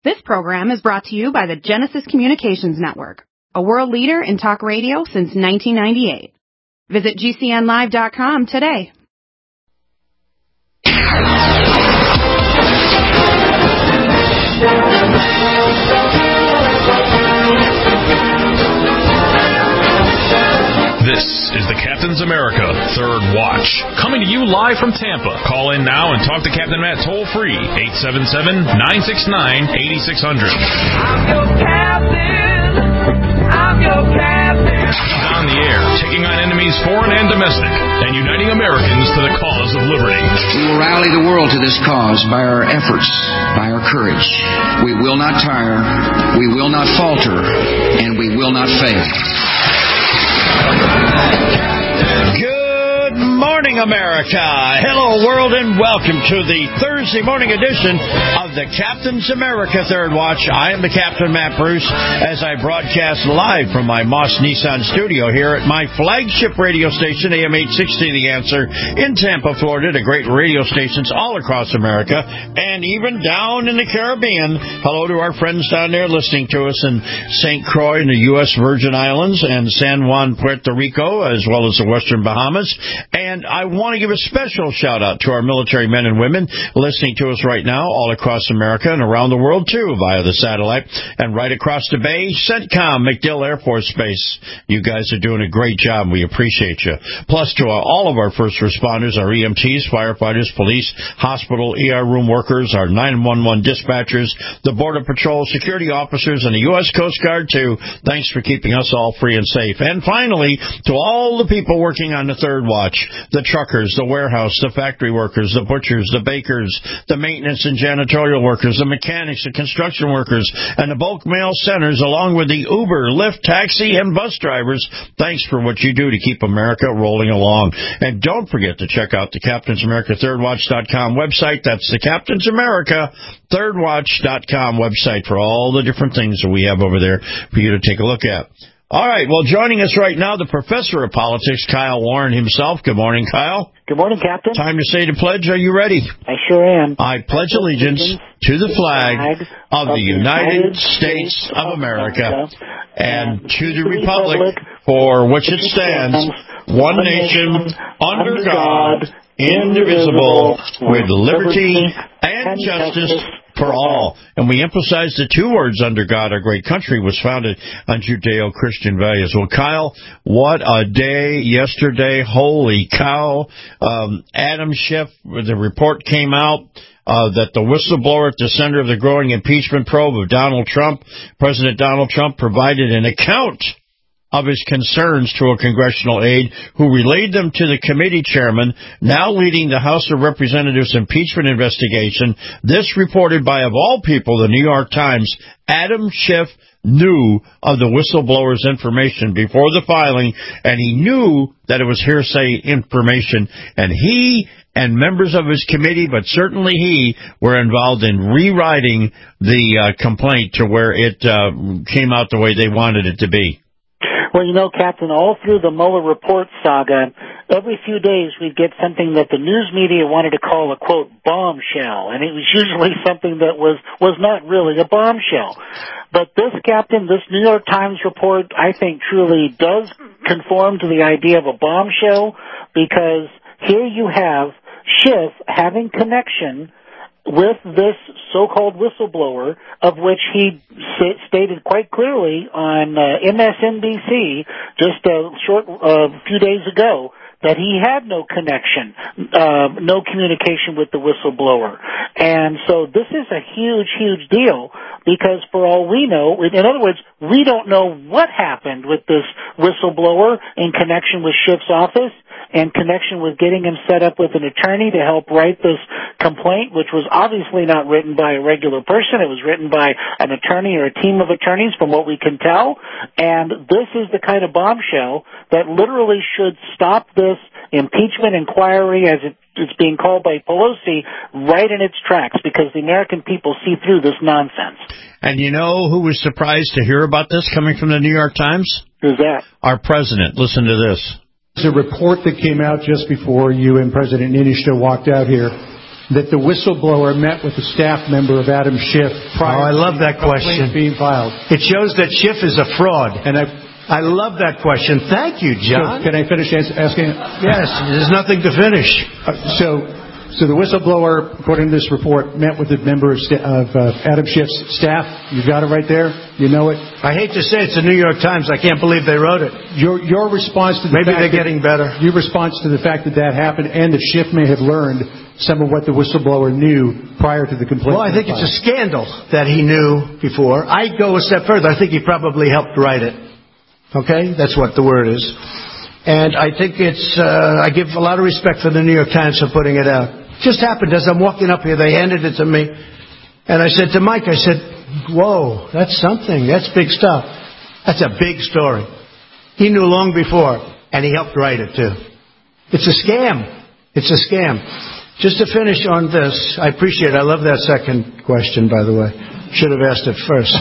This program is brought to you by the Genesis Communications Network, a world leader in talk radio since 1998. Visit GCNlive.com today. This is the Captain's America Third Watch, coming to you live from Tampa. Call in now and talk to Captain Matt toll-free, 877-969-8600. I'm your captain. I'm your captain. He's on the air, taking on enemies foreign and domestic, and uniting Americans to the cause of liberty. We will rally the world to this cause by our efforts, by our courage. We will not tire, we will not falter, and we will not fail. Good morning, America. Hello, world, and welcome to the Thursday morning edition of the Captain's America Third Watch. I am the Captain, Matt Bruce, as I broadcast live from my Moss Nissan studio here at my flagship radio station, AM 860 The Answer, in Tampa, Florida, to great radio stations all across America, and even down in the Caribbean. Hello to our friends down there listening to us in St. Croix in the U.S. Virgin Islands and San Juan, Puerto Rico, as well as the Western Bahamas. And I want to give a special shout-out to our military men and women listening to us right now all across America and around the world, too, via the satellite. And right across the bay, CENTCOM, MacDill Air Force Base. You guys are doing a great job. We appreciate you. Plus, to all of our first responders, our EMTs, firefighters, police, hospital, ER room workers, our 911 dispatchers, the Border Patrol, security officers, and the U.S. Coast Guard, too. Thanks for keeping us all free and safe. And finally, to all the people working on the Third Watch, the truckers, the warehouse, the factory workers, the butchers, the bakers, the maintenance and janitorial workers, the mechanics, the construction workers, and the bulk mail centers, along with the Uber, Lyft, taxi, and bus drivers. Thanks for what you do to keep America rolling along. And don't forget to check out the Captain's America ThirdWatch.com website. That's the Captain's America ThirdWatch.com website for all the different things that we have over there for you to take a look at. All right, well, joining us right now, the professor of politics, Kyle Warren himself. Good morning, Kyle. Good morning, Captain. Time to say the pledge. Are you ready? I sure am. I pledge allegiance to the flag of the United States of America and to the republic for which it stands, one nation, under God, indivisible, with liberty and justice for all. And we emphasize the two words, under God, our great country was founded on Judeo-Christian values. Well, Kyle, what a day yesterday. Holy cow. Adam Schiff, the report came out that the whistleblower at the center of the growing impeachment probe of Donald Trump, President Donald Trump, provided an account of his concerns to a congressional aide who relayed them to the committee chairman, now leading the House of Representatives impeachment investigation. This reported by, of all people, the New York Times. Adam Schiff knew of the whistleblower's information before the filing, and he knew that it was hearsay information, and he and members of his committee, but certainly he, were involved in rewriting the complaint to where it came out the way they wanted it to be. Well, you know, Captain, all through the Mueller report saga, every few days we'd get something that the news media wanted to call a, quote, bombshell. And it was usually something that was not really a bombshell. But this, Captain, this New York Times report, I think, truly does conform to the idea of a bombshell, because here you have Schiff having connection with this so-called whistleblower, of which he stated quite clearly on MSNBC just a few days ago that he had no connection, no communication with the whistleblower. And so this is a huge, huge deal, because for all we know, in other words, we don't know what happened with this whistleblower in connection with Schiff's office, in connection with getting him set up with an attorney to help write this complaint, which was obviously not written by a regular person. It was written by an attorney or a team of attorneys, from what we can tell. And this is the kind of bombshell that literally should stop this impeachment inquiry, as it's being called by Pelosi, right in its tracks, because the American people see through this nonsense. And you know who was surprised to hear about this coming from the New York Times? Who's that? Our president. Listen to this. It's a report that came out just before you and President Niinistö walked out here that the whistleblower met with the staff member of Adam Schiff prior I love to the that question. complaint being filed. It shows that Schiff is a fraud. And I love that question. Thank you, John. So can I finish asking? Yes, there's nothing to finish. So the whistleblower, according to this report, met with a member of Adam Schiff's staff. You got it right there. You know it. I hate to say it's the New York Times. I can't believe they wrote it. Your response to the maybe fact they're getting better. Your response to the fact that happened, and that Schiff may have learned some of what the whistleblower knew prior to the complaint. Well, I think it's a scandal that he knew before. I'd go a step further. I think he probably helped write it. Okay, that's what the word is. And I think I give a lot of respect for the New York Times for putting it out. Just happened as I'm walking up here, they handed it to me, and I said to Mike, whoa, that's something. That's big stuff. That's a big story. He knew long before, and he helped write it, too. It's a scam. It's a scam. Just to finish on this, I appreciate it. I love that second question, by the way. Should have asked it first.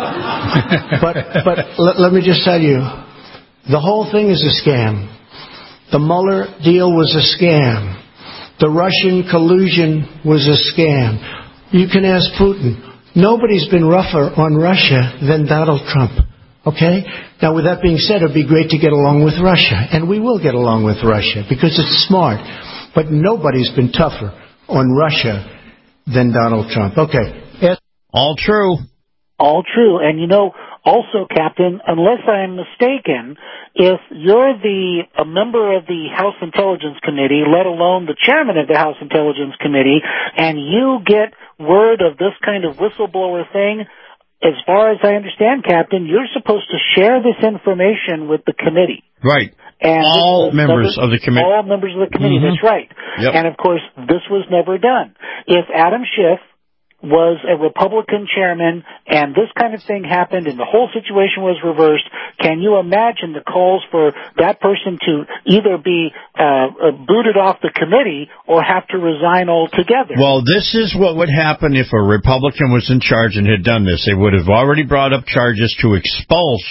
but let me just tell you, the whole thing is a scam. The Mueller deal was a scam. The Russian collusion was a scam. You can ask Putin. Nobody's been rougher on Russia than Donald Trump. Okay? Now, with that being said, it would be great to get along with Russia. And we will get along with Russia because it's smart. But nobody's been tougher on Russia than Donald Trump. Okay. All true. All true. And, also, Captain, unless I'm mistaken, if you're a member of the House Intelligence Committee, let alone the chairman of the House Intelligence Committee, and you get word of this kind of whistleblower thing, as far as I understand, Captain, you're supposed to share this information with the committee. Right. And all members of the committee. All members of the committee, that's right. Yep. And, of course, this was never done. If Adam Schiff was a Republican chairman and this kind of thing happened and the whole situation was reversed, can you imagine the calls for that person to either be booted off the committee or have to resign altogether? Well, this is what would happen if a Republican was in charge and had done this. They would have already brought up charges to expel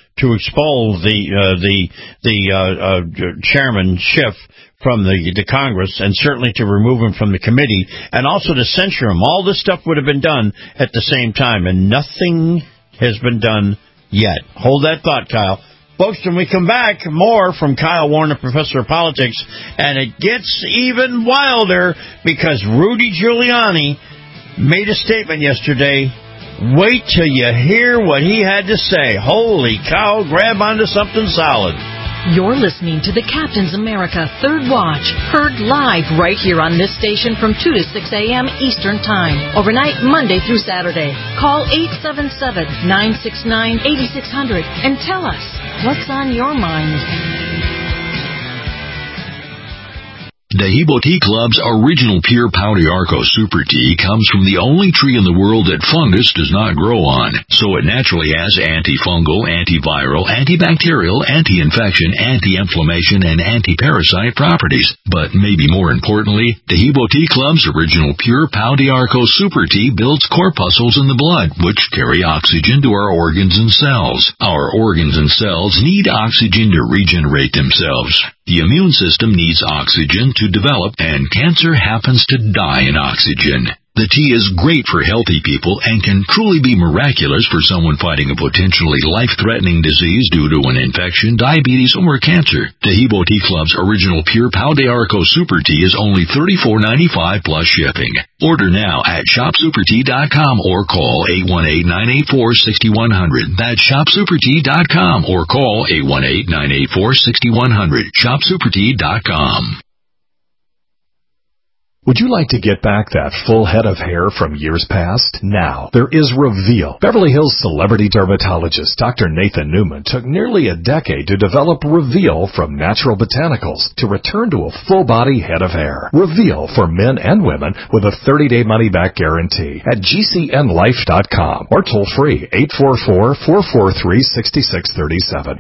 the chairman, Schiff, from the Congress, and certainly to remove him from the committee, and also to censure him. All this stuff would have been done at the same time, and nothing has been done yet. Hold that thought, Kyle. Folks, when we come back, more from Kyle Warner, Professor of Politics, and it gets even wilder because Rudy Giuliani made a statement yesterday. Wait till you hear what he had to say. Holy cow, grab onto something solid. You're listening to the Captain's America Third Watch, heard live right here on this station from 2 to 6 a.m. Eastern Time, overnight Monday through Saturday. Call 877-969-8600 and tell us what's on your mind. Dahibo Tea Club's original pure Pau d'Arco Super Tea comes from the only tree in the world that fungus does not grow on, so it naturally has antifungal, antiviral, antibacterial, anti-infection, anti-inflammation, and anti-parasite properties. But maybe more importantly, Dahibo Tea Club's original pure Pau d'Arco Super Tea builds corpuscles in the blood, which carry oxygen to our organs and cells. Our organs and cells need oxygen to regenerate themselves. The immune system needs oxygen to develop, and cancer happens to die in oxygen. The tea is great for healthy people and can truly be miraculous for someone fighting a potentially life-threatening disease due to an infection, diabetes, or cancer. Dahibo Tea Club's original pure Pau d'Arco Super Tea is only $34.95 plus shipping. Order now at shopsupertea.com or call 818-984-6100. That's shopsupertea.com or call 818-984-6100. shopsupertea.com. Would you like to get back that full head of hair from years past? Now, there is Reveal. Beverly Hills celebrity dermatologist Dr. Nathan Newman took nearly a decade to develop Reveal from natural botanicals to return to a full-body head of hair. Reveal for men and women with a 30-day money-back guarantee at GCNlife.com or toll-free 844-443-6637.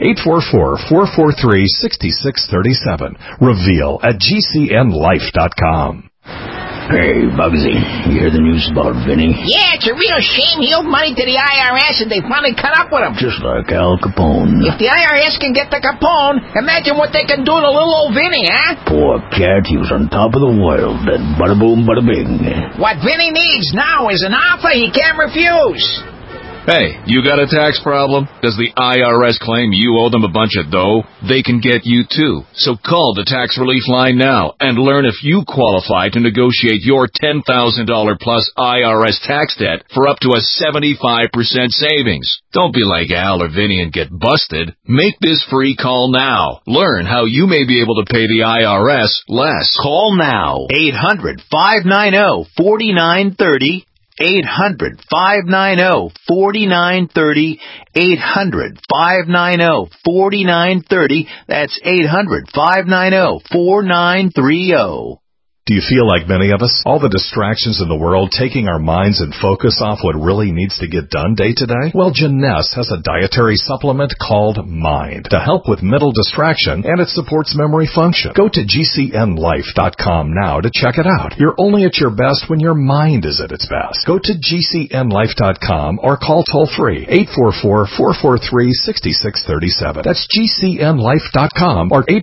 844-443-6637. Reveal at GCNlife.com. Hey, Bugsy, you hear the news about Vinny? Yeah, it's a real shame he owed money to the IRS and they finally cut up with him. Just like Al Capone. If the IRS can get the Capone, imagine what they can do to little old Vinny, huh? Poor cat, he was on top of the world. Then bada boom, bada bing. What Vinny needs now is an offer he can't refuse. Hey, you got a tax problem? Does the IRS claim you owe them a bunch of dough? They can get you too. So call the tax relief line now and learn if you qualify to negotiate your $10,000 plus IRS tax debt for up to a 75% savings. Don't be like Al or Vinny and get busted. Make this free call now. Learn how you may be able to pay the IRS less. Call now. 800-590-4930. 800-590-4930. 800-590-4930. That's 800-590-4930. Do you feel like many of us? All the distractions in the world taking our minds and focus off what really needs to get done day to day? Well, Jeunesse has a dietary supplement called Mind to help with mental distraction, and it supports memory function. Go to GCNlife.com now to check it out. You're only at your best when your mind is at its best. Go to GCNlife.com or call toll-free 844-443-6637. That's GCNlife.com or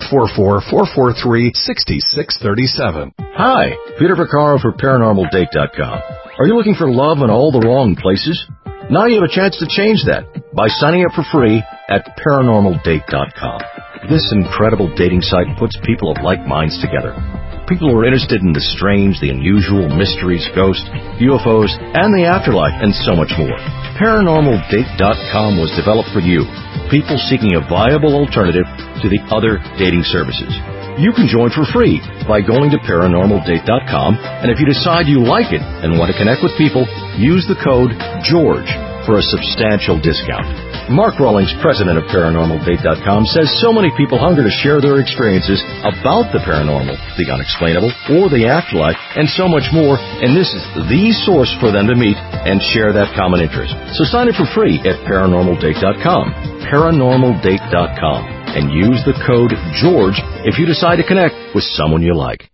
844-443-6637. Hi, Peter Vaccaro for ParanormalDate.com. Are you looking for love in all the wrong places? Now you have a chance to change that by signing up for free at ParanormalDate.com. This incredible dating site puts people of like minds together. People who are interested in the strange, the unusual, mysteries, ghosts, UFOs, and the afterlife, and so much more. ParanormalDate.com was developed for you, people seeking a viable alternative to the other dating services. You can join for free by going to ParanormalDate.com, and if you decide you like it and want to connect with people, use the code GEORGE for a substantial discount. Mark Rawlings, president of ParanormalDate.com, says so many people hunger to share their experiences about the paranormal, the unexplainable, or the afterlife, and so much more, and this is the source for them to meet and share that common interest. So sign up for free at ParanormalDate.com, ParanormalDate.com, and use the code GEORGE if you decide to connect with someone you like.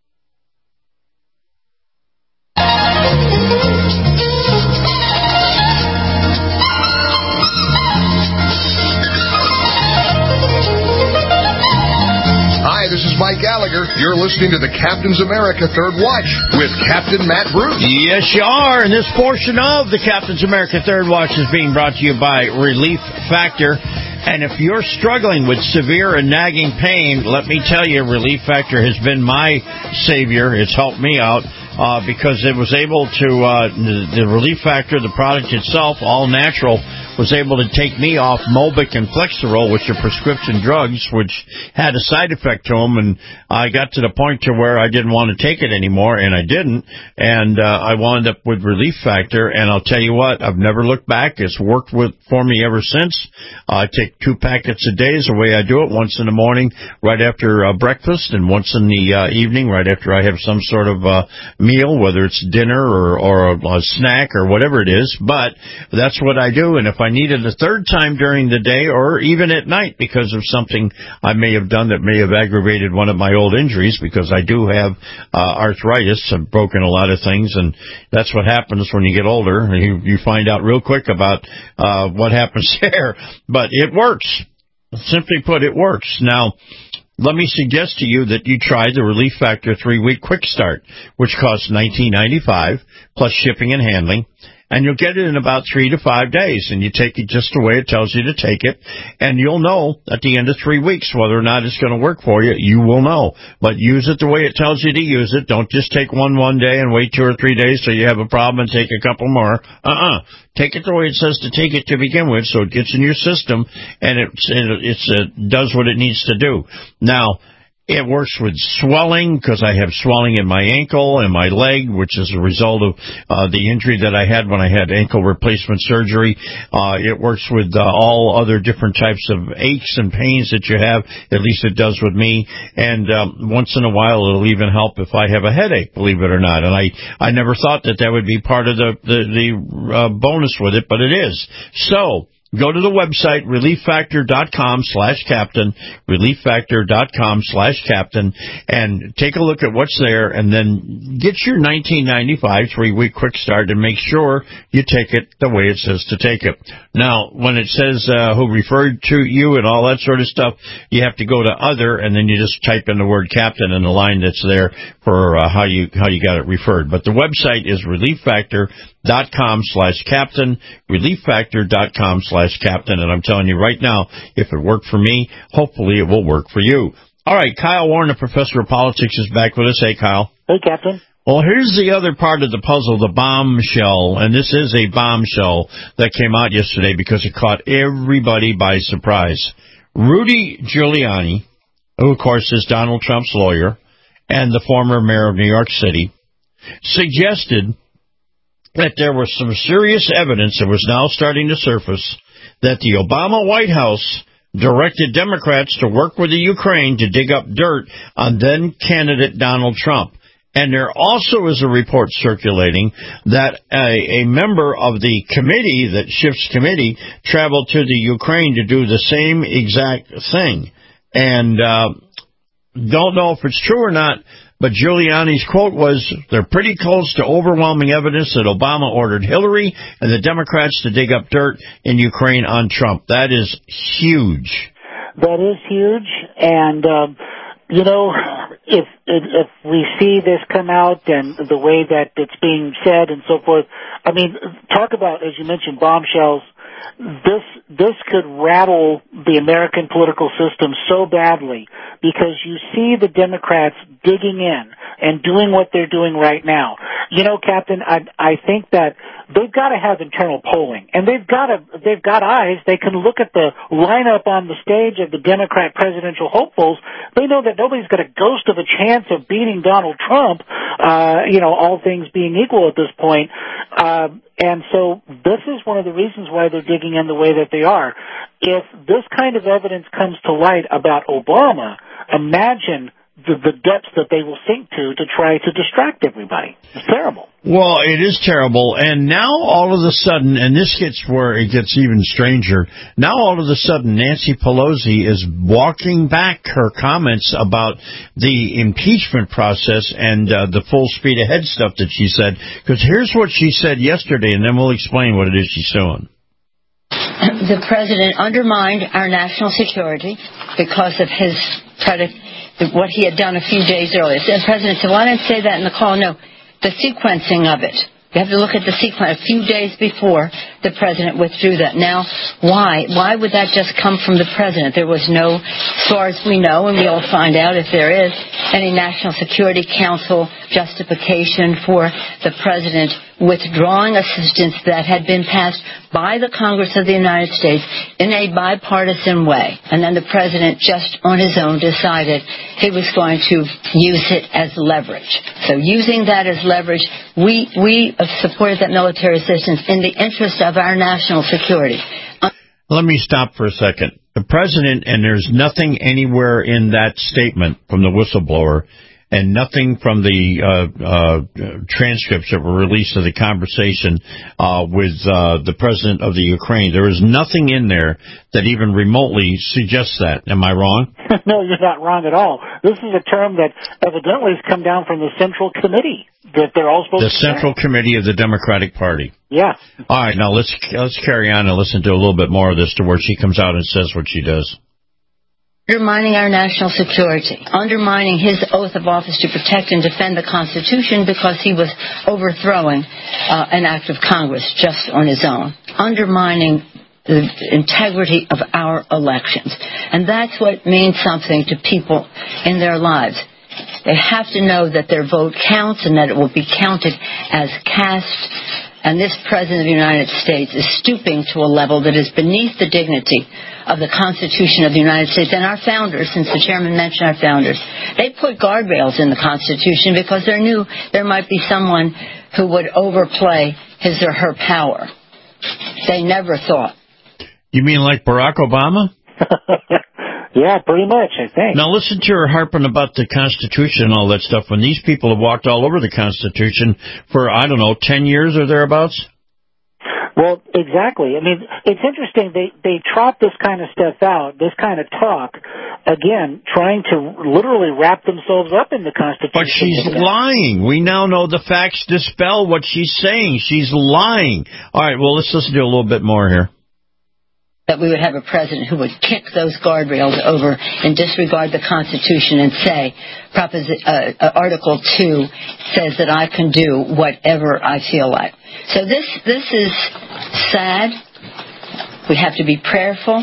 Hi, this is Mike Gallagher. You're listening to the Captain's America Third Watch with Captain Matt Bruce. Yes, you are. And this portion of the Captain's America Third Watch is being brought to you by Relief Factor. And if you're struggling with severe and nagging pain, let me tell you, Relief Factor has been my savior. It's helped me out because it was able to, the Relief Factor, the product itself, all natural, was able to take me off Mobic and Flexeril, which are prescription drugs, which had a side effect to them, and I got to the point to where I didn't want to take it anymore, and I didn't, and I wound up with Relief Factor, and I'll tell you what, I've never looked back. It's worked for me ever since. I take 2 packets a day is the way I do it, once in the morning right after breakfast, and once in the evening right after I have some sort of meal, whether it's dinner or a snack or whatever it is, but that's what I do, and if I need it a third time during the day or even at night because of something I may have done that may have aggravated one of my old injuries, because I do have arthritis. I've broken a lot of things, and that's what happens when you get older. You find out real quick about what happens there, but it works. Simply put, it works. Now, let me suggest to you that you try the Relief Factor 3-week Quick Start, which costs $19.95 plus shipping and handling. And you'll get it in about 3 to 5 days, and you take it just the way it tells you to take it, and you'll know at the end of 3 weeks whether or not it's going to work for you. You will know. But use it the way it tells you to use it. Don't just take one day and wait 2 or 3 days till you have a problem and take a couple more. Take it the way it says to take it to begin with, so it gets in your system, and it does what it needs to do. Now, it works with swelling, because I have swelling in my ankle and my leg, which is a result of the injury that I had when I had ankle replacement surgery. It works with all other different types of aches and pains that you have. At least it does with me. And once in a while, it'll even help if I have a headache, believe it or not. And I never thought that would be part of the bonus with it, but it is. So Go to the website, relieffactor.com/captain, relieffactor.com/captain, and take a look at what's there, and then get your 1995 3-week quick start and make sure you take it the way it says to take it. Now, when it says who referred to you and all that sort of stuff, you have to go to other, and then you just type in the word captain in the line that's there for how you got it referred. But the website is relieffactor.com/captain, relieffactor.com/captain, and I'm telling you right now, if it worked for me, hopefully it will work for you. All right, Kyle Warren, a professor of politics, is back with us. Hey, Kyle. Hey, Captain. Well, here's the other part of the puzzle, the bombshell, and this is a bombshell that came out yesterday because it caught everybody by surprise. Rudy Giuliani, who, of course, is Donald Trump's lawyer and the former mayor of New York City, suggested that there was some serious evidence that was now starting to surface that the Obama White House directed Democrats to work with the Ukraine to dig up dirt on then-candidate Donald Trump. And there also is a report circulating that a member of the committee, that Schiff's committee, traveled to the Ukraine to do the same exact thing. And don't know if it's true or not, but Giuliani's quote was, they're pretty close to overwhelming evidence that Obama ordered Hillary and the Democrats to dig up dirt in Ukraine on Trump. That is huge. That is huge. And, you know, if we see this come out and the way that it's being said and so forth, I mean, talk about, as you mentioned, bombshells. This could rattle the American political system so badly because you see the Democrats digging in and doing what they're doing right now. You know, Captain, I think that they've got to have internal polling, and they've got eyes. They can look at the lineup on the stage of the Democrat presidential hopefuls. They know that nobody's got a ghost of a chance of beating Donald Trump, you know, all things being equal at this point. And so this is one of the reasons why they're digging in the way that they are. If this kind of evidence comes to light about Obama, imagine the depths that they will sink to try to distract everybody. It's terrible. Well, it is terrible. And now all of a sudden, and this gets where it gets even stranger, now all of a sudden Nancy Pelosi is walking back her comments about the impeachment process and the full speed ahead stuff that she said. Because here's what she said yesterday, and then we'll explain what it is she's doing. The president undermined our national security because of his what he had done a few days earlier. The president said, well, I didn't say that in the call. No, the sequencing of it. You have to look at the sequence. A few days before, the president withdrew that. Now, why? Why would that just come from the president? There was no, as far as we know, and we'll find out if there is, any National Security Council justification for the president withdrawing assistance that had been passed by the Congress of the United States in a bipartisan way. And then the president just on his own decided he was going to use it as leverage. So using that as leverage, we have supported that military assistance in the interest of our national security. Let me stop for a second. The president, and there's nothing anywhere in that statement from the whistleblower and nothing from the transcripts that were released of the conversation with the president of the Ukraine. There is nothing in there that even remotely suggests that. Am I wrong? No, you're not wrong at all. This is a term that evidently has come down from the Central Committee that they're all supposed to The Central Committee of the Democratic Party. Yeah. All right, now let's carry on and listen to a little bit more of this to where she comes out and says what she does. Undermining our national security, undermining his oath of office to protect and defend the Constitution because he was overthrowing an act of Congress just on his own, undermining the integrity of our elections. And that's what means something to people in their lives. They have to know that their vote counts and that it will be counted as cast. And this President of the United States is stooping to a level that is beneath the dignity of the Constitution of the United States and our founders, since the chairman mentioned our founders. They put guardrails in the Constitution because they knew there might be someone who would overplay his or her power. They never thought. You mean like Barack Obama? Yeah, pretty much, I think. Now listen to her harping about the Constitution and all that stuff when these people have walked all over the Constitution for, I don't know, 10 years or thereabouts? Well, exactly. I mean, it's interesting. They trot this kind of stuff out, this kind of talk, again, trying to literally wrap themselves up in the Constitution. But she's lying. We now know the facts dispel what she's saying. She's lying. All right, well, let's listen to a little bit more here. That we would have a president who would kick those guardrails over and disregard the Constitution and say, Article 2 says that I can do whatever I feel like. So this is sad. We have to be prayerful.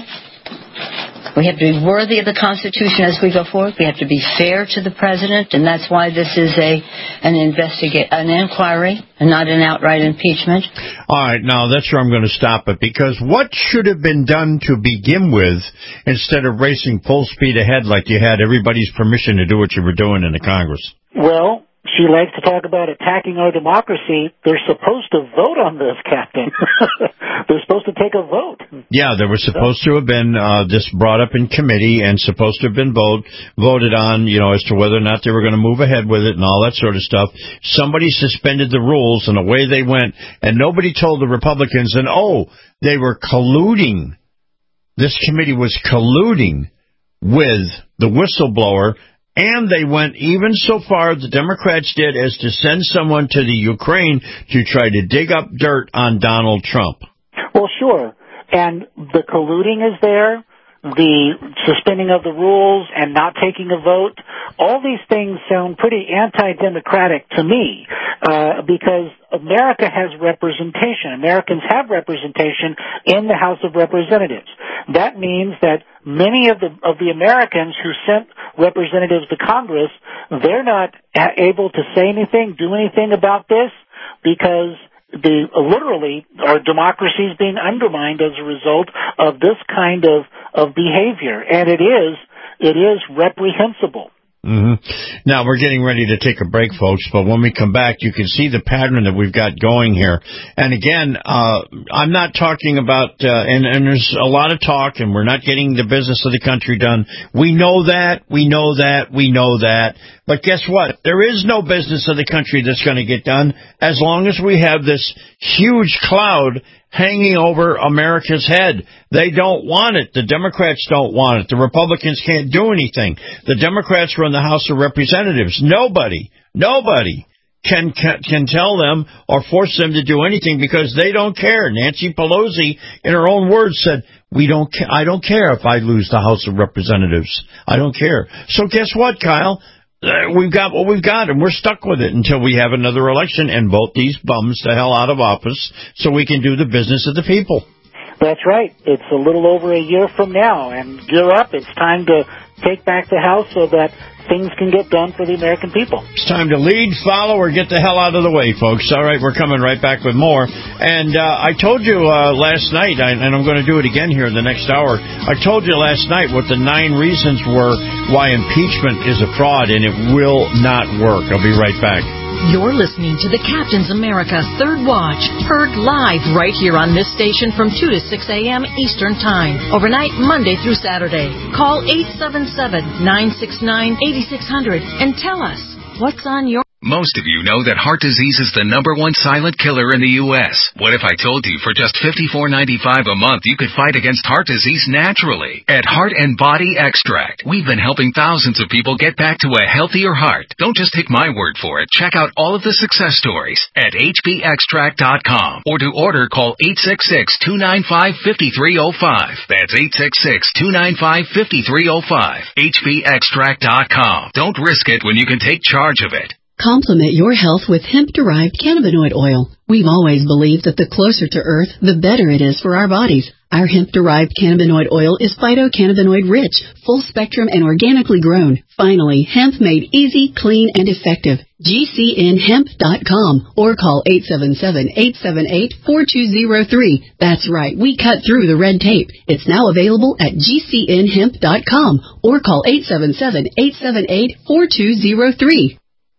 We have to be worthy of the Constitution as we go forward. We have to be fair to the president, and that's why this is an inquiry and not an outright impeachment. All right, now that's where I'm going to stop it, because what should have been done to begin with instead of racing full speed ahead like you had everybody's permission to do what you were doing in the Congress? Well, she likes to talk about attacking our democracy. They're supposed to vote on this, Captain. They're supposed to take a vote. Yeah, there was supposed to have been this brought up in committee and supposed to have been voted on, as to whether or not they were going to move ahead with it and all that sort of stuff. Somebody suspended the rules, and away they went, and nobody told the Republicans, and they were colluding. This committee was colluding with the whistleblower. And they went even so far, the Democrats did, as to send someone to the Ukraine to try to dig up dirt on Donald Trump. Well, sure. And the colluding is there, the suspending of the rules and not taking a vote. All these things sound pretty anti-democratic to me, because America has representation. Americans have representation in the House of Representatives. That means that many of the Americans who sent representatives to Congress, they're not able to say anything, do anything about this, because literally our democracy is being undermined as a result of this kind of behavior, and it is reprehensible. Mm-hmm. Now, we're getting ready to take a break, folks, but when we come back, you can see the pattern that we've got going here. And again, I'm not talking about, and there's a lot of talk, and we're not getting the business of the country done. We know that. But guess what? There is no business of the country that's going to get done as long as we have this huge cloud hanging over America's head. They don't want it. The Democrats don't want it. The Republicans can't do anything. The Democrats run the House of Representatives. Nobody can tell them or force them to do anything because they don't care. Nancy Pelosi, in her own words, said, I don't care if I lose the House of Representatives. I don't care. So guess what, Kyle? We've got what we've got, and we're stuck with it until we have another election and vote these bums the hell out of office so we can do the business of the people. That's right. It's a little over a year from now, and gear up. It's time to take back the House so that things can get done for the American people. It's time to lead, follow, or get the hell out of the way, folks. All right, we're coming right back with more. And I told you last night, and I'm going to do it again here in the next hour, I told you last night what the 9 reasons were why impeachment is a fraud, and it will not work. I'll be right back. You're listening to the Captain's America Third Watch, heard live right here on this station from 2 to 6 a.m. Eastern Time, overnight Monday through Saturday. Call 877-969-8600 and tell us what's on your... Most of you know that heart disease is the #1 silent killer in the U.S. What if I told you for just $54.95 a month you could fight against heart disease naturally? At Heart and Body Extract, we've been helping thousands of people get back to a healthier heart. Don't just take my word for it. Check out all of the success stories at hbextract.com, or to order, call 866-295-5305. That's 866-295-5305. hbextract.com. Don't risk it when you can take charge of it. Complement your health with hemp-derived cannabinoid oil. We've always believed that the closer to Earth, the better it is for our bodies. Our hemp-derived cannabinoid oil is phytocannabinoid-rich, full-spectrum, and organically grown. Finally, hemp made easy, clean, and effective. GCNhemp.com or call 877-878-4203. That's right, we cut through the red tape. It's now available at GCNhemp.com or call 877-878-4203.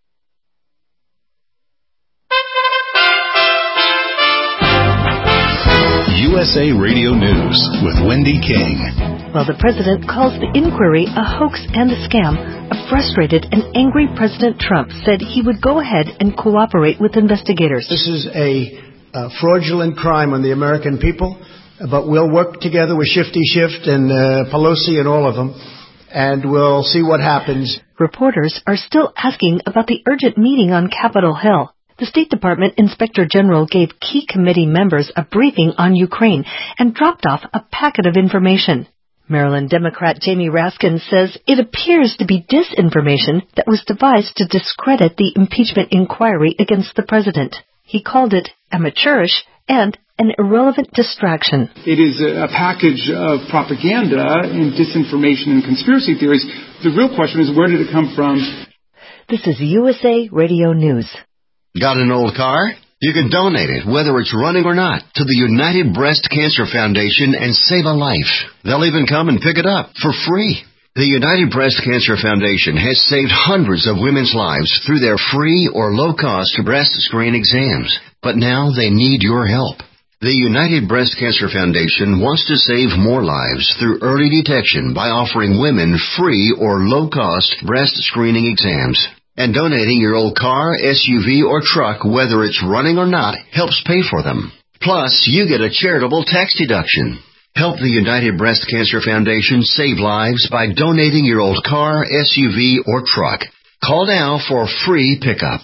USA Radio News with Wendy King. Well, the president calls the inquiry a hoax and a scam. A frustrated and angry President Trump said he would go ahead and cooperate with investigators. This is a fraudulent crime on the American people. But we'll work together with Shifty Shift and Pelosi and all of them, and we'll see what happens. Reporters are still asking about the urgent meeting on Capitol Hill. The State Department Inspector General gave key committee members a briefing on Ukraine and dropped off a packet of information. Maryland Democrat Jamie Raskin says it appears to be disinformation that was devised to discredit the impeachment inquiry against the president. He called it amateurish and an irrelevant distraction. It is a package of propaganda and disinformation and conspiracy theories. The real question is, where did it come from? This is USA Radio News. Got an old car? You can donate it, whether it's running or not, to the United Breast Cancer Foundation and save a life. They'll even come and pick it up for free. The United Breast Cancer Foundation has saved hundreds of women's lives through their free or low-cost breast screen exams. But now they need your help. The United Breast Cancer Foundation wants to save more lives through early detection by offering women free or low-cost breast screening exams. And donating your old car, SUV, or truck, whether it's running or not, helps pay for them. Plus, you get a charitable tax deduction. Help the United Breast Cancer Foundation save lives by donating your old car, SUV, or truck. Call now for free pickup.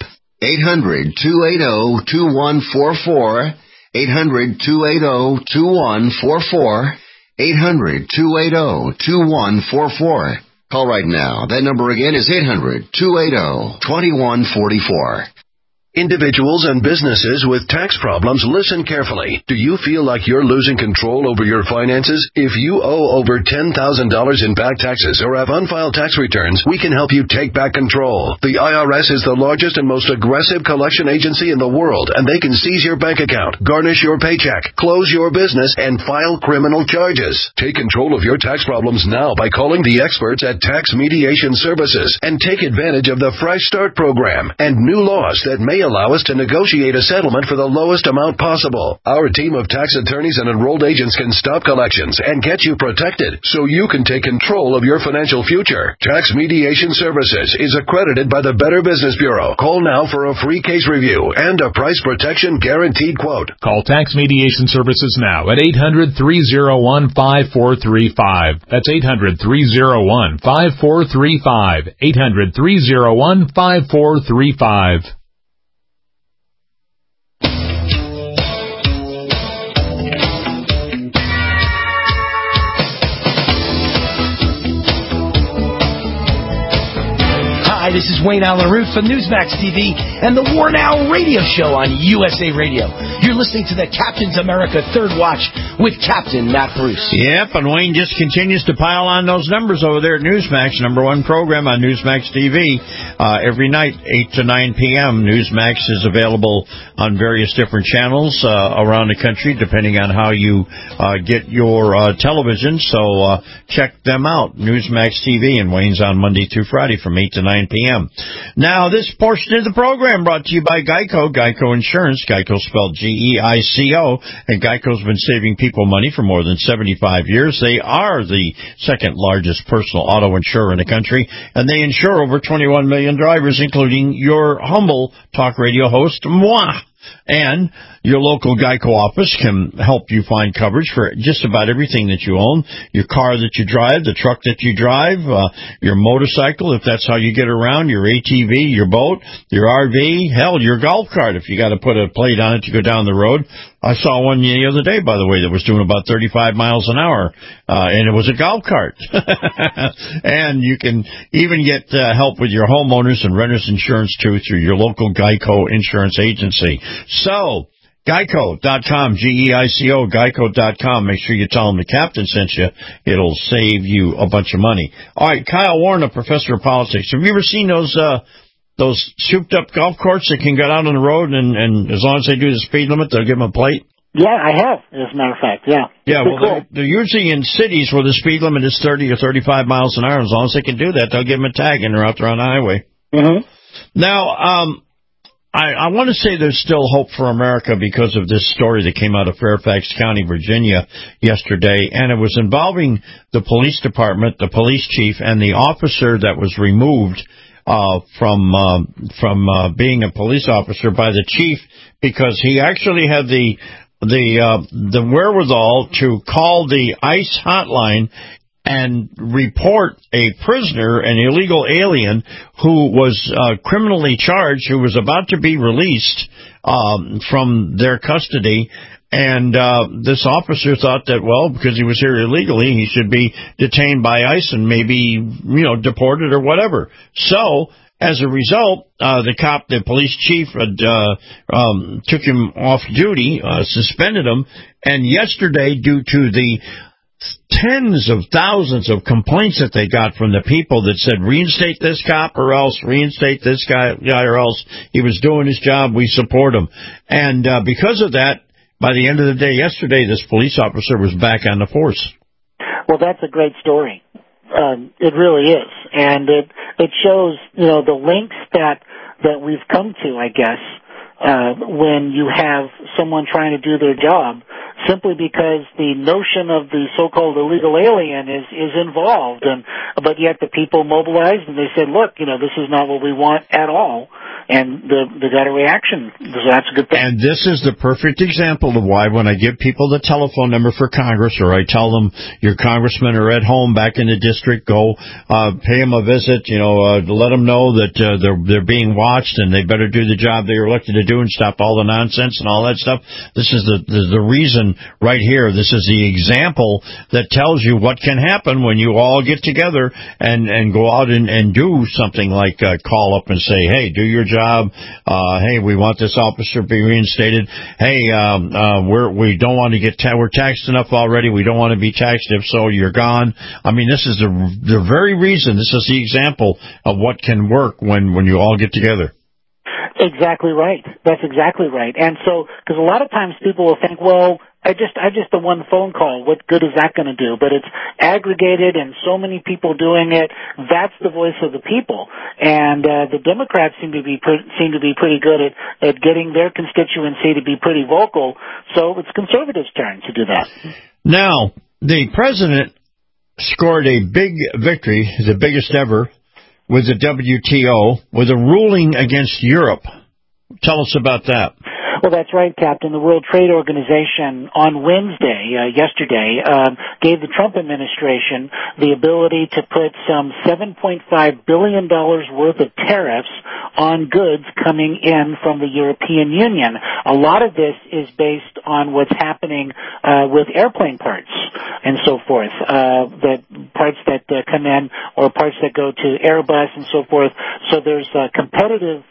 800-280-2144. 800-280-2144. 800-280-2144. Call right now. That number again is 800-280-2144. Individuals and businesses with tax problems, listen carefully. Do you feel like you're losing control over your finances? If you owe over $10,000 in back taxes or have unfiled tax returns, we can help you take back control. The IRS is the largest and most aggressive collection agency in the world, and they can seize your bank account, garnish your paycheck, close your business, and file criminal charges. Take control of your tax problems now by calling the experts at Tax Mediation Services and take advantage of the Fresh Start program and new laws that may allow us to negotiate a settlement for the lowest amount possible. Our team of tax attorneys and enrolled agents can stop collections and get you protected so you can take control of your financial future. Tax Mediation Services is accredited by the Better Business Bureau. Call now for a free case review and a price protection guaranteed quote. Call Tax Mediation Services now at 800-301-5435. That's 800-301-5435. 800-301-5435. Hi, this is Wayne Allen Root from Newsmax TV and the War Now radio show on USA Radio. You're listening to the Captain's America Third Watch with Captain Matt Bruce. Yep, and Wayne just continues to pile on those numbers over there at Newsmax, number one program on Newsmax TV. Every night, 8 to 9 p.m., Newsmax is available on various different channels around the country, depending on how you get your television. So check them out, Newsmax TV, and Wayne's on Monday through Friday from 8 to 9 p.m. Now, this portion of the program brought to you by Geico, Geico Insurance, Geico spelled G-E-I-C-O, and Geico's been saving people money for more than 75 years. They are the second largest personal auto insurer in the country, and they insure over 21 million drivers, including your humble talk radio host, moi. And your local Geico office can help you find coverage for just about everything that you own. Your car that you drive, the truck that you drive, your motorcycle, if that's how you get around, your ATV, your boat, your RV, hell, your golf cart, if you got to put a plate on it to go down the road. I saw one the other day, by the way, that was doing about 35 miles an hour, and it was a golf cart. And you can even get help with your homeowners and renters insurance, too, through your local Geico insurance agency. So, Geico.com, G-E-I-C-O, Geico.com. Make sure you tell them the captain sent you. It'll save you a bunch of money. All right, Kyle Warren, a professor of politics. Have you ever seen those souped-up golf carts that can get out on the road, and as long as they do the speed limit, they'll give them a plate? Yeah, I have, as a matter of fact, yeah. Yeah, well, they're usually in cities where the speed limit is 30 or 35 miles an hour. As long as they can do that, they'll give them a tag, and they're out there on the highway. Mm-hmm. Now, I want to say there's still hope for America because of this story that came out of Fairfax County, Virginia yesterday, and it was involving the police department, the police chief, and the officer that was removed from being a police officer by the chief, because he actually had the wherewithal to call the ICE hotline and report a prisoner, an illegal alien who was criminally charged, who was about to be released from their custody. And this officer thought that, well, because he was here illegally, he should be detained by ICE and maybe, deported or whatever. So, as a result, the police chief took him off duty, suspended him, and yesterday, due to the tens of thousands of complaints that they got from the people that said, reinstate this cop or else, reinstate this guy or else, he was doing his job, we support him. And because of that, by the end of the day yesterday, this police officer was back on the force. Well, that's a great story. It really is. And it shows, the lengths that we've come to, I guess, when you have someone trying to do their job, simply because the notion of the so-called illegal alien is involved, but yet the people mobilized and they said, look, this is not what we want at all. And they got a reaction. So that's a good thing. And this is the perfect example of why when I give people the telephone number for Congress, or I tell them your congressmen are at home back in the district, go pay them a visit, let them know that they're being watched and they better do the job they're elected to do and stop all the nonsense and all that stuff. This is the reason right here. This is the example that tells you what can happen when you all get together and go out and do something like call up and say, hey, do your job. Hey, we want this officer to be reinstated. Hey, we don't want to get we're taxed enough already. We don't want to be taxed. If so, you're gone. I mean, this is the very reason. This is the example of what can work when you all get together. Exactly right. That's exactly right. And so, because a lot of times people will think, well, I just the one phone call. What good is that going to do? But it's aggregated and so many people doing it. That's the voice of the people. And the Democrats seem to be pretty good at getting their constituency to be pretty vocal. So it's conservatives' turn to do that. Now, the president scored a big victory, the biggest ever, with the WTO, with a ruling against Europe. Tell us about that. Well, that's right, Captain. The World Trade Organization on yesterday, gave the Trump administration the ability to put some $7.5 billion worth of tariffs on goods coming in from the European Union. A lot of this is based on what's happening with airplane parts and so forth, that parts that come in or parts that go to Airbus and so forth. So there's a competitive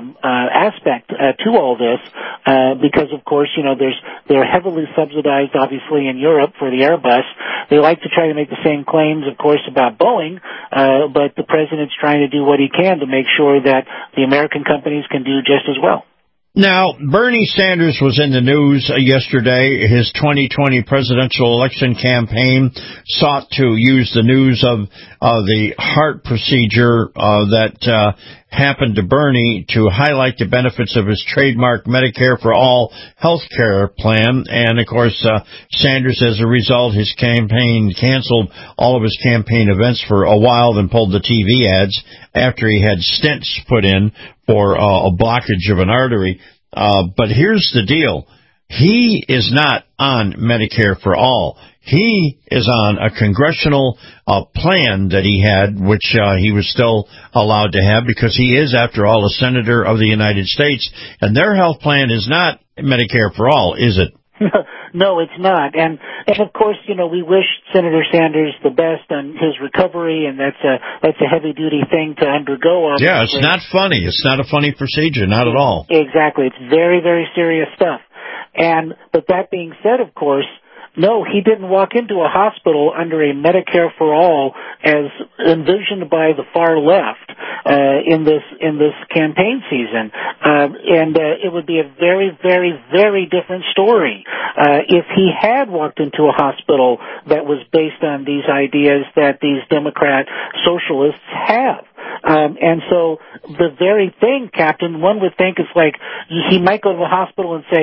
aspect to all this. Because of course, they're heavily subsidized, obviously, in Europe for the Airbus. They like to try to make the same claims, of course, about Boeing, but the president's trying to do what he can to make sure that the American companies can do just as well. Now, Bernie Sanders was in the news yesterday. His 2020 presidential election campaign sought to use the news of the heart procedure that happened to Bernie to highlight the benefits of his trademark Medicare for All health care plan. And, of course, Sanders, as a result, his campaign canceled all of his campaign events for a while, then pulled the TV ads after he had stents put in for a blockage of an artery. But here's the deal. He is not on Medicare for All. He is on a congressional plan that he had, which he was still allowed to have because he is, after all, a senator of the United States. And their health plan is not Medicare for All, is it? No, it's not. And of course, we wish Senator Sanders the best on his recovery, and that's a heavy-duty thing to undergo. Obviously. Yeah, it's not funny. It's not a funny procedure, not at all. Exactly. It's very, very serious stuff. But that being said, of course, no, he didn't walk into a hospital under a Medicare for All as envisioned by the far left in this campaign season, and it would be a very, very, very different story if he had walked into a hospital that was based on these ideas that these Democrat socialists have. And so the very thing, Captain, one would think is like he might go to the hospital and say,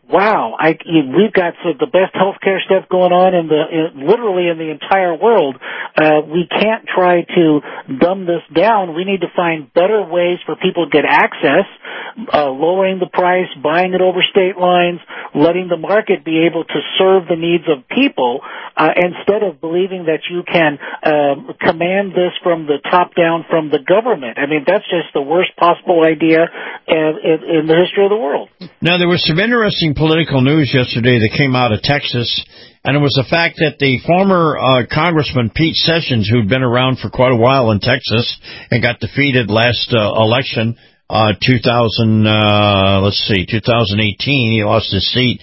wow, we've got the best healthcare stuff going on literally in the entire world. We can't try to dumb this down. We need to find better ways for people to get access, lowering the price, buying it over state lines, letting the market be able to serve the needs of people, instead of believing that you can command this from the top down from the government. I mean, that's just the worst possible idea in the history of the world. Now, there was some interesting political news yesterday that came out of Texas, and it was the fact that the former Congressman Pete Sessions, who'd been around for quite a while in Texas and got defeated last election, 2018, he lost his seat,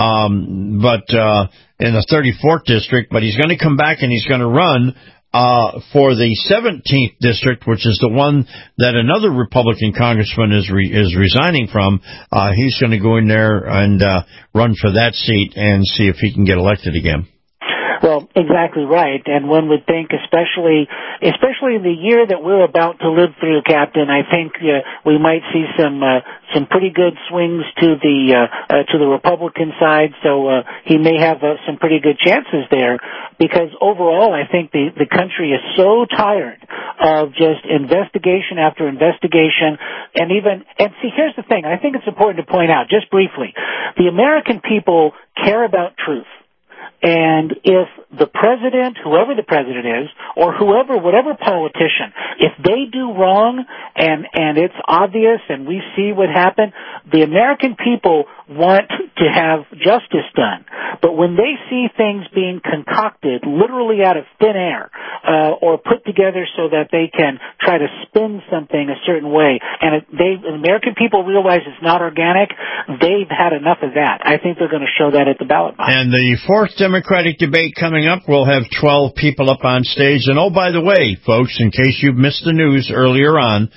but in the 34th district, but he's going to come back and he's going to run for the 17th district, which is the one that another Republican congressman is resigning from. He's going to go in there and run for that seat and see if he can get elected again. Well, exactly right. And one would think, especially in the year that we're about to live through, Captain, I think we might see some pretty good swings to the Republican side. So he may have some pretty good chances there, because overall, I think the country is so tired of just investigation after investigation, and see, here's the thing. I think it's important to point out, just briefly, the American people care about truth. And if the president, whoever the president is, or whatever politician, if they do wrong and it's obvious and we see what happened, the American people want to have justice done. But when they see things being concocted literally out of thin air, or put together so that they can try to spin something a certain way, and the American people realize it's not organic, they've had enough of that. I think they're going to show that at the ballot box. And the fourth Democratic debate coming up, we'll have 12 people up on stage. And oh, by the way, folks, in case you've missed the news earlier on,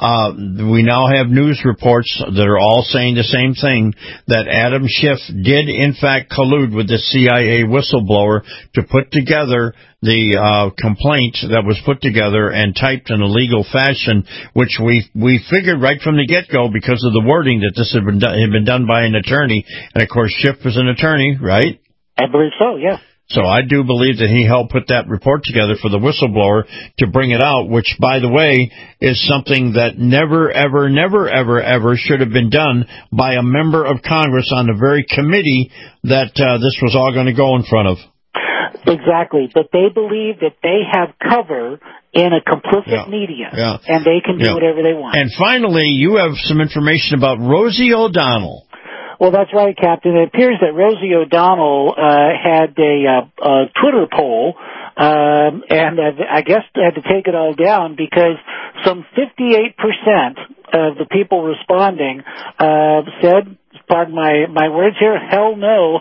we now have news reports that are all saying the same thing, that Adam Schiff did in fact collude with the CIA whistleblower to put together the complaint that was put together and typed in a legal fashion, which we figured right from the get-go, because of the wording, that this had been done by an attorney. And of course, Schiff was an attorney, right? I believe so, yeah. So I do believe that he helped put that report together for the whistleblower to bring it out, which, by the way, is something that never, ever should have been done by a member of Congress on the very committee that this was all going to go in front of. Exactly, but they believe that they have cover in a complicit media, and they can do whatever they want. And finally, you have some information about Rosie O'Donnell. Well, that's right, Captain. It appears that Rosie O'Donnell had a Twitter poll, and I guess had to take it all down, because some 58% of the people responding said, pardon my words here, hell no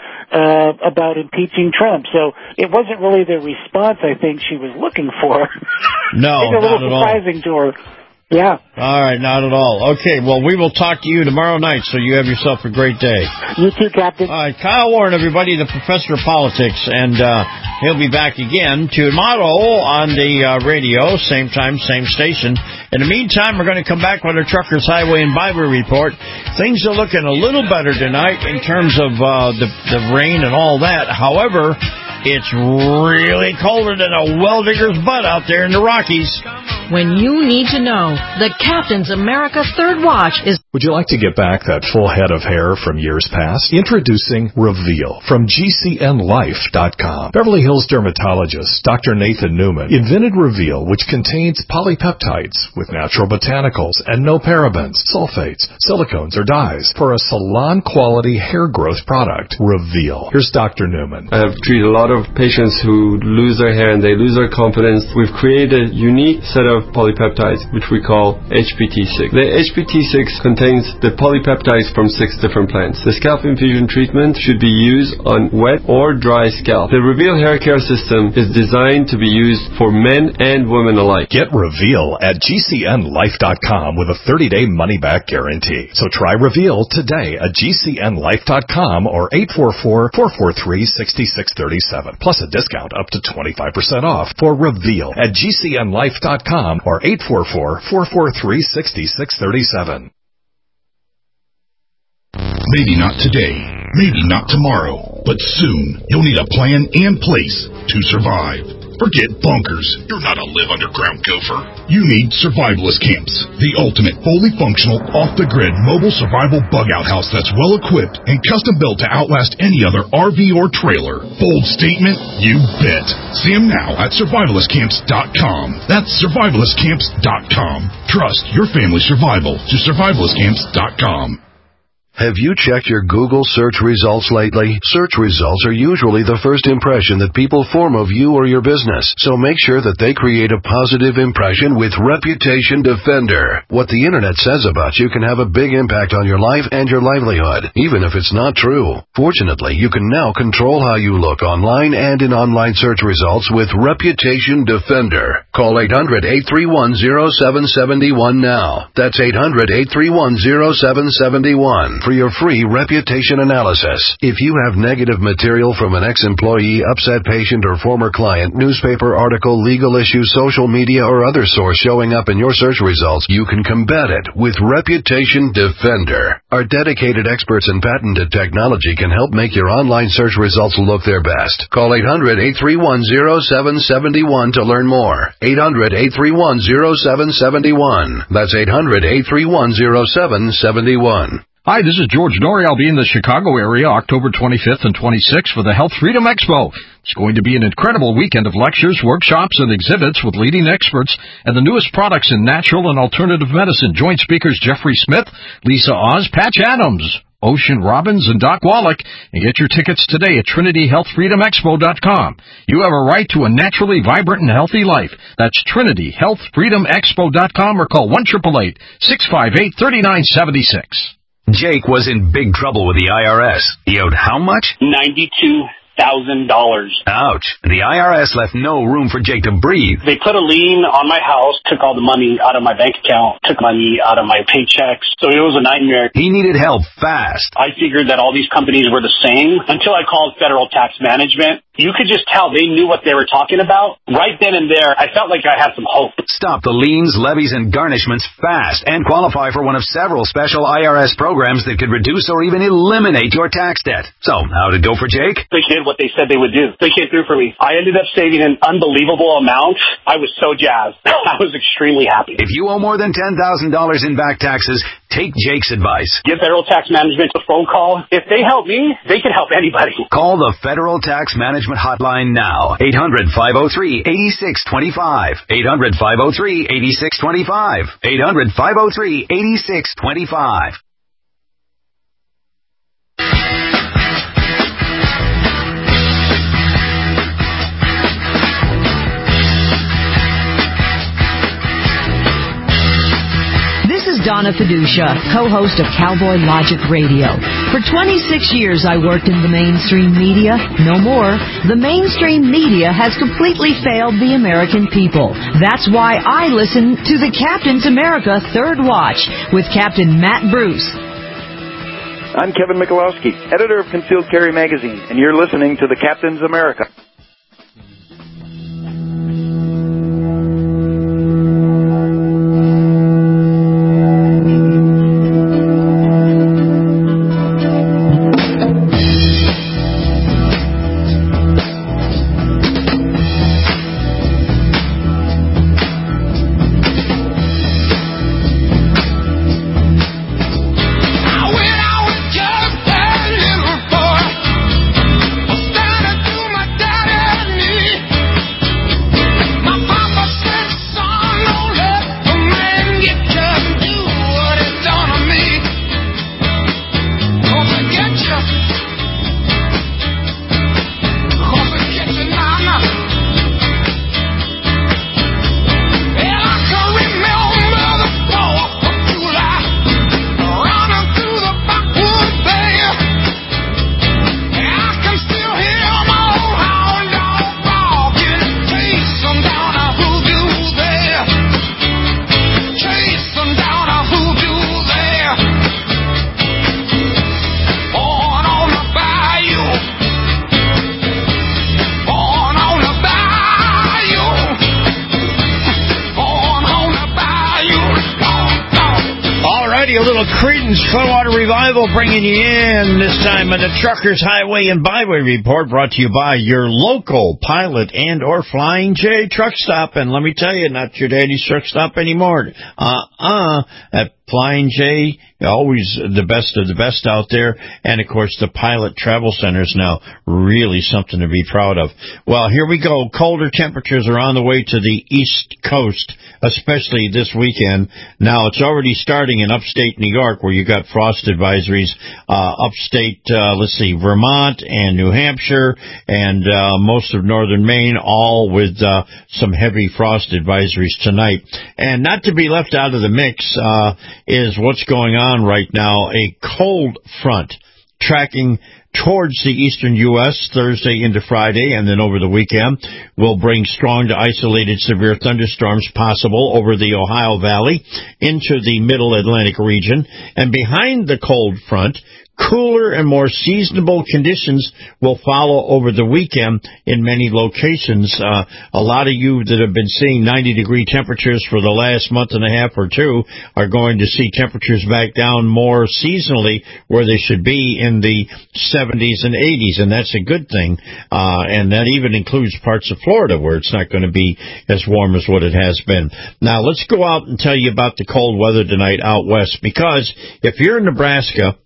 about impeaching Trump. So it wasn't really the response I think she was looking for. No, it's a little surprising to her. Yeah. All right, not at all. Okay, well, we will talk to you tomorrow night, so you have yourself a great day. You too, Captain. All right, Kyle Warren, everybody, the professor of politics, and he'll be back again tomorrow on the radio, same time, same station. In the meantime, we're going to come back with our Truckers Highway and Bible Report. Things are looking a little better tonight in terms of the rain and all that. However, it's really colder than a well-digger's butt out there in the Rockies. When you need to know, the Captain's America Third Watch is... Would you like to get back that full head of hair from years past? Introducing Reveal from GCNLife.com. Beverly Hills dermatologist Dr. Nathan Newman invented Reveal, which contains polypeptides with natural botanicals and no parabens, sulfates, silicones, or dyes for a salon-quality hair growth product. Reveal. Here's Dr. Newman. I have treated a lot of patients who lose their hair and they lose their confidence. We've created a unique set of polypeptides, which we call HPT6. The HPT6 contains the polypeptides from 6 different plants. The scalp infusion treatment should be used on wet or dry scalp. The Reveal hair care system is designed to be used for men and women alike. Get Reveal at GCNLife.com with a 30-day money-back guarantee. So try Reveal today at GCNLife.com or 844-443-6637. Plus a discount up to 25% off for Reveal at GCNLife.com or 844-443-6637. Maybe not today, maybe not tomorrow, but soon you'll need a plan and place to survive. Forget bunkers. You're not a live underground gopher. You need Survivalist Camps, the ultimate fully functional, off-the-grid mobile survival bug-out house that's well-equipped and custom-built to outlast any other RV or trailer. Bold statement? You bet. See them now at survivalistcamps.com. That's survivalistcamps.com. Trust your family's survival to survivalistcamps.com. Have you checked your Google search results lately? Search results are usually the first impression that people form of you or your business, so make sure that they create a positive impression with Reputation Defender. What the internet says about you can have a big impact on your life and your livelihood, even if it's not true. Fortunately, you can now control how you look online and in online search results with Reputation Defender. Call 800-831-0771 now. That's 800-831-0771. For your free reputation analysis. If you have negative material from an ex-employee, upset patient, or former client, newspaper article, legal issue, social media, or other source showing up in your search results, you can combat it with Reputation Defender. Our dedicated experts in patented technology can help make your online search results look their best. Call 800-831-0771 to learn more. 800-831-0771. That's 800-831-0771. Hi, this is George Norrie. I'll be in the Chicago area October 25th and 26th for the Health Freedom Expo. It's going to be an incredible weekend of lectures, workshops, and exhibits with leading experts and the newest products in natural and alternative medicine. Joint speakers Jeffrey Smith, Lisa Oz, Patch Adams, Ocean Robbins, and Doc Wallach, and get your tickets today at TrinityHealthFreedomExpo.com. You have a right to a naturally vibrant and healthy life. That's TrinityHealthFreedomExpo.com or call 1-888-658-3976. Jake was in big trouble with the IRS. He owed how much? $92,000. Ouch. The IRS left no room for Jake to breathe. They put a lien on my house, took all the money out of my bank account, took money out of my paychecks. So it was a nightmare. He needed help fast. I figured that all these companies were the same until I called Federal Tax Management. You could just tell they knew what they were talking about. Right then and there, I felt like I had some hope. Stop the liens, levies, and garnishments fast and qualify for one of several special IRS programs that could reduce or even eliminate your tax debt. So, how'd it go for Jake? They did what they said they would do. They came through for me. I ended up saving an unbelievable amount. I was so jazzed. I was extremely happy. If you owe more than $10,000 in back taxes, take Jake's advice. Give Federal Tax Management a phone call. If they help me, they can help anybody. Call the Federal Tax Management Hotline now. 800-503-8625. 800-503-8625. 800-503-8625. Donna Fiducia, co-host of Cowboy Logic Radio. For 26 years I worked in the mainstream media. No more. The mainstream media has completely failed the American people. That's why I listen to the Captain's America Third Watch with Captain Matt Bruce. I'm Kevin Michalowski, editor of Concealed Carry Magazine, and you're listening to the Captain's America. righty, a little Creedence Clearwater Revival bringing you in this time on the Truckers Highway and Byway Report, brought to you by your local Pilot and or Flying J truck stop. And let me tell you, not your daddy's truck stop anymore. At Flying J, always the best of the best out there. And, of course, the Pilot Travel Center is now really something to be proud of. Well, here we go. Colder temperatures are on the way to the East Coast, especially this weekend. Now, it's already starting in upstate New York, where you got frost advisories. Upstate, Vermont and New Hampshire and most of northern Maine, all with some heavy frost advisories tonight. And not to be left out of the mix is what's going on right now. A cold front tracking towards the eastern U.S. Thursday into Friday, and then over the weekend will bring strong to isolated severe thunderstorms possible over the Ohio Valley into the middle Atlantic region. And behind the cold front, cooler and more seasonable conditions will follow over the weekend in many locations. A lot of you that have been seeing 90-degree temperatures for the last month and a half or two are going to see temperatures back down more seasonally where they should be in the 70s and 80s, and that's a good thing. And that even includes parts of Florida where it's not going to be as warm as what it has been. Now, let's go out and tell you about the cold weather tonight out west, because if you're in Nebraska,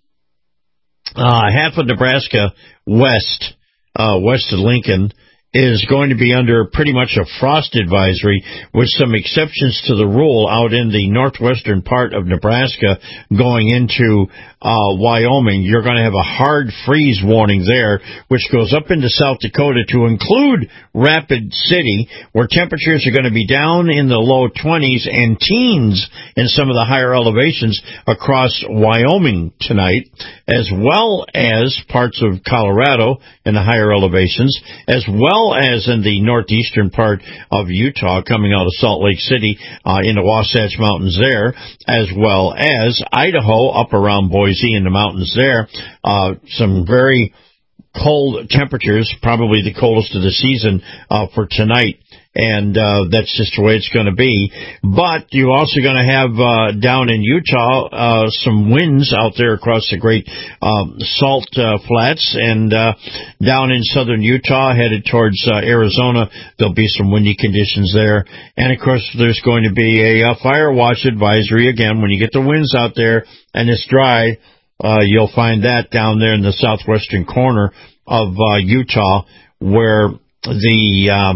half of Nebraska west of Lincoln is going to be under pretty much a frost advisory, with some exceptions to the rule out in the northwestern part of Nebraska going into Wyoming. You're going to have a hard freeze warning there, which goes up into South Dakota to include Rapid City, where temperatures are going to be down in the low 20s and teens in some of the higher elevations across Wyoming tonight, as well as parts of Colorado in the higher elevations, as well as in the northeastern part of Utah, coming out of Salt Lake City in the Wasatch Mountains there, as well as Idaho up around Boise in the mountains there. Some very cold temperatures, probably the coldest of the season for tonight. And that's just the way it's going to be. But you're also going to have down in Utah some winds out there across the Great Salt Flats, and down in southern Utah headed towards Arizona, there'll be some windy conditions there. And, of course, there's going to be a fire watch advisory. Again, when you get the winds out there and it's dry, you'll find that down there in the southwestern corner of Utah, where the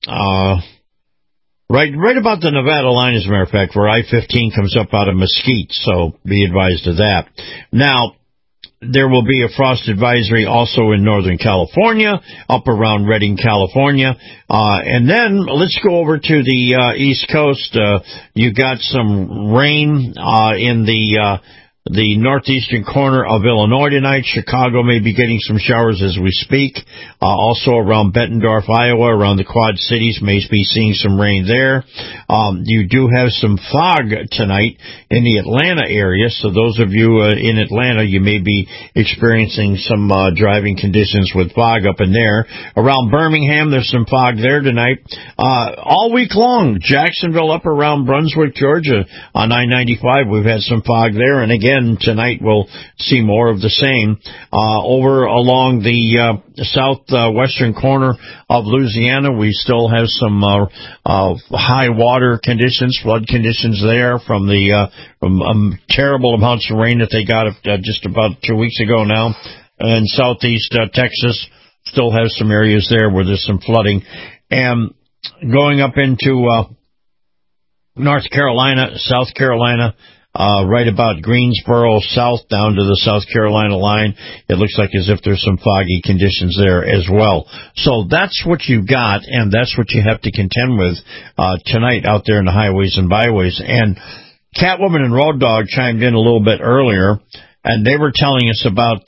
right about the Nevada line, as a matter of fact, where I-15 comes up out of Mesquite, so be advised of that. Now, there will be a frost advisory also in Northern California, up around Redding, California. And then let's go over to the East Coast. You got some rain in the northeastern corner of Illinois tonight. Chicago may be getting some showers as we speak. Also around Bettendorf, Iowa, around the Quad Cities, may be seeing some rain there. You do have some fog tonight in the Atlanta area, so those of you in Atlanta, you may be experiencing some driving conditions with fog up in there. Around Birmingham, there's some fog there tonight. All week long, Jacksonville up around Brunswick, Georgia, on I-95, we've had some fog there, and again, tonight we'll see more of the same. Over along the southwestern corner of Louisiana, we still have some high water conditions, flood conditions there from the terrible amounts of rain that they got just about 2 weeks ago now. And southeast Texas still has some areas there where there's some flooding. And going up into North Carolina, South Carolina, right about Greensboro south down to the South Carolina line, it looks like as if there's some foggy conditions there as well. So that's what you've got, and that's what you have to contend with tonight out there in the highways and byways. And Catwoman and Road Dog chimed in a little bit earlier, and they were telling us about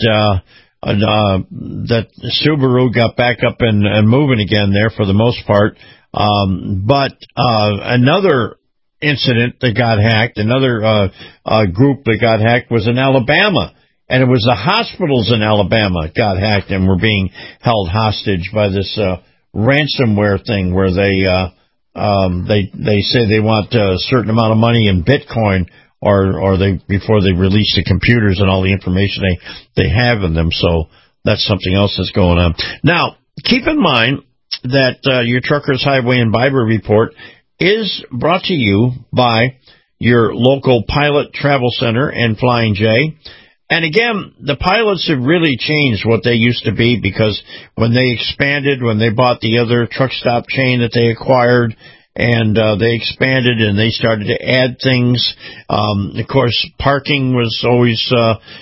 that Subaru got back up and moving again there for the most part. But another incident that got hacked, another group that got hacked was in Alabama. And it was the hospitals in Alabama got hacked and were being held hostage by this ransomware thing where they say they want a certain amount of money in Bitcoin or before they release the computers and all the information they have in them. So that's something else that's going on. Now, keep in mind that your Truckers Highway and Biber Report is brought to you by your local Pilot Travel Center and Flying J. And again, the pilots have really changed what they used to be, because when they expanded, when they bought the other truck stop chain that they acquired, and they expanded and they started to add things. Of course, parking was always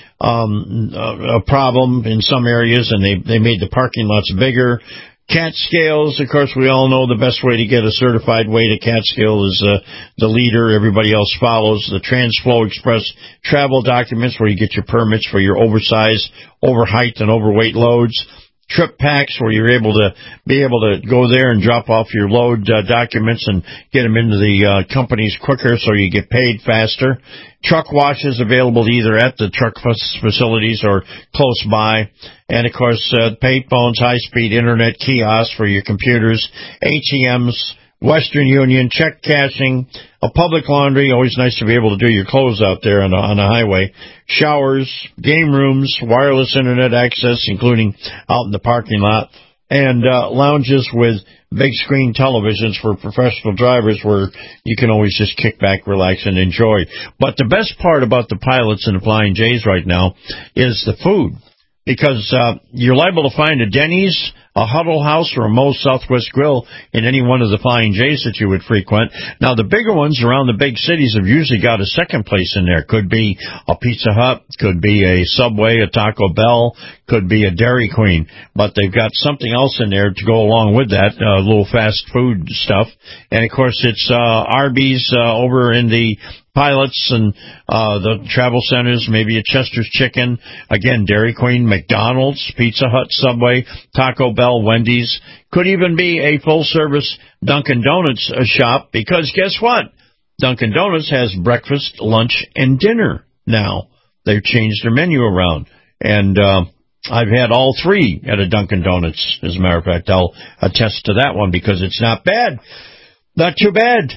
a problem in some areas, and they made the parking lots bigger. Catskills, of course, we all know the best way to get a certified way to Catskill is the leader. Everybody else follows. The TransFlow Express travel documents, where you get your permits for your oversized, overheight, and overweight loads. Trip packs, where you're able to go there and drop off your load documents and get them into the companies quicker, so you get paid faster. Truck washes available either at the truck facilities or close by. And, of course, payphones, high-speed internet kiosks for your computers, ATMs, Western Union, check cashing, a public laundry, always nice to be able to do your clothes out there on a highway, showers, game rooms, wireless internet access, including out in the parking lot, and lounges with big screen televisions for professional drivers, where you can always just kick back, relax, and enjoy. But the best part about the Pilots and the Flying J's right now is the food. Because you're liable to find a Denny's, a Huddle House, or a Moe's Southwest Grill in any one of the Flying J's that you would frequent. Now, the bigger ones around the big cities have usually got a second place in there. Could be a Pizza Hut, could be a Subway, a Taco Bell, could be a Dairy Queen. But they've got something else in there to go along with that, a little fast food stuff. And, of course, it's Arby's over in the Pilots and the travel centers, maybe a Chester's Chicken, again, Dairy Queen, McDonald's, Pizza Hut, Subway, Taco Bell, Wendy's. Could even be a full-service Dunkin' Donuts shop, because guess what? Dunkin' Donuts has breakfast, lunch, and dinner now. They've changed their menu around. And I've had all three at a Dunkin' Donuts. As a matter of fact, I'll attest to that one, because it's not bad. Not too bad.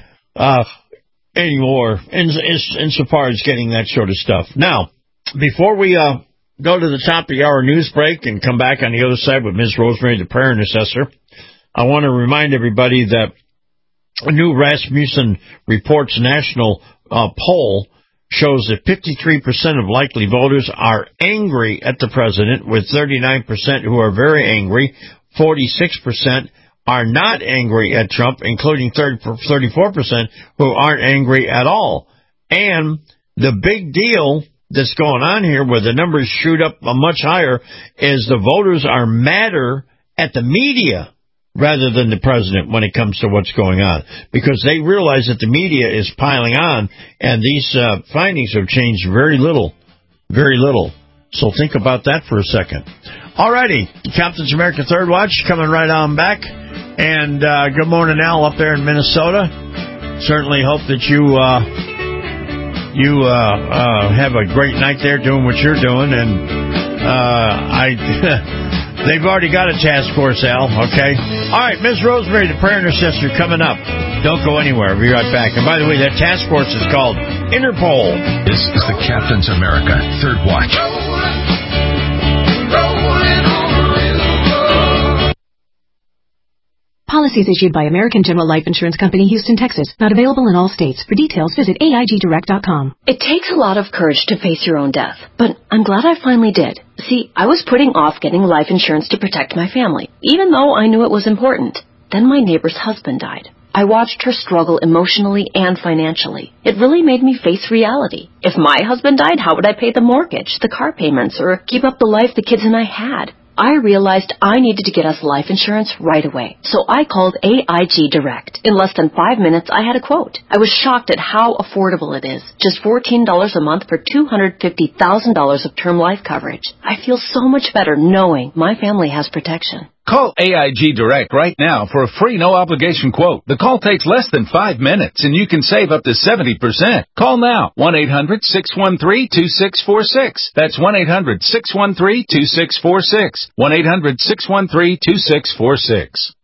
Anymore, insofar as getting that sort of stuff. Now, before we go to the top of the hour news break and come back on the other side with Ms. Rosemary, the prayer intercessor, I want to remind everybody that a new Rasmussen Reports national poll shows that 53% of likely voters are angry at the president, with 39% who are very angry, 46% are not angry at Trump, including 34% who aren't angry at all. And the big deal that's going on here, where the numbers shoot up much higher, is the voters are madder at the media rather than the president when it comes to what's going on, because they realize that the media is piling on, and these findings have changed very little. Very little. So think about that for a second. Alrighty, Captain's America Third Watch coming right on back. And good morning, Al, up there in Minnesota. Certainly hope that you have a great night there doing what you're doing. And they've already got a task force, Al, okay? All right, Ms. Rosemary, the prayer intercessor, coming up. Don't go anywhere. We'll be right back. And by the way, that task force is called Interpol. This is the Captain's America Third Watch. Policies issued by American General Life Insurance Company, Houston, Texas. Not available in all states. For details, visit AIGdirect.com. It takes a lot of courage to face your own death, but I'm glad I finally did. See, I was putting off getting life insurance to protect my family, even though I knew it was important. Then my neighbor's husband died. I watched her struggle emotionally and financially. It really made me face reality. If my husband died, how would I pay the mortgage, the car payments, or keep up the life the kids and I had? I realized I needed to get us life insurance right away. So I called AIG Direct. In less than 5 minutes, I had a quote. I was shocked at how affordable it is. Just $14 a month for $250,000 of term life coverage. I feel so much better knowing my family has protection. Call AIG Direct right now for a free no-obligation quote. The call takes less than 5 minutes, and you can save up to 70%. Call now, 1-800-613-2646. That's 1-800-613-2646. 1-800-613-2646.